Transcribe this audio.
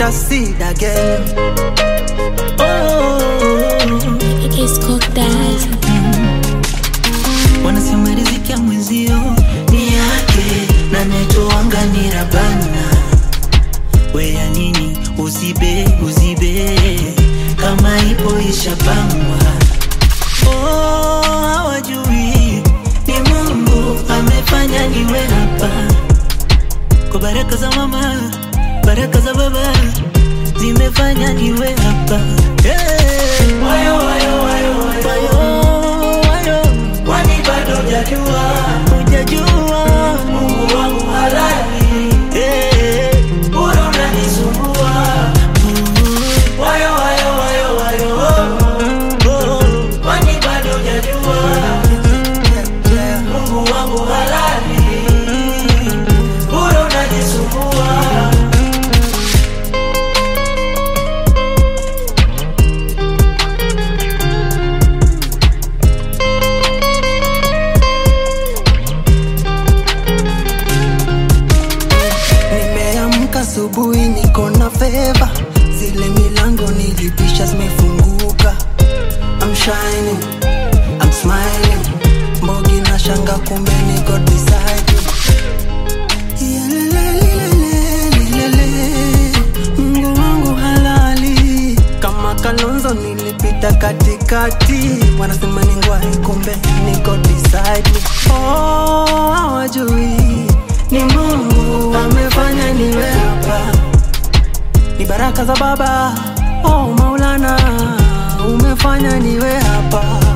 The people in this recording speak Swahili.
succeed again. Oh, it's cooked that. Wanasema riziki ya mwenzio ni yake, na netoanga ni Rabana. We ya nini uzibe kama ipo ishapangwa. Oh, hawajui ni Mungu amefanya niwe hapa. Kwa baraka za mama, baraka za baba zimefanya niwe hapa. Wayo kwani bado hujajua Mungu wangu halali. Bora unanisumbua. Wayo kwani bado hujajua Mungu wangu halali. Bora unanisumbua. Asubuhi niko na favor, zile milango nilipisha zimefunguka. I'm shining, I'm smiling, mbogi na shanga kumbe niko beside you. Mungu wangu halali, kama Kalonzo nilipita katikati. Wanasema ningwai kumbe niko beside me. Oh, hawajui ni Mungu amefanya niwe hapa. Ni baraka za baba, oh Maulana, umefanya niwe hapa.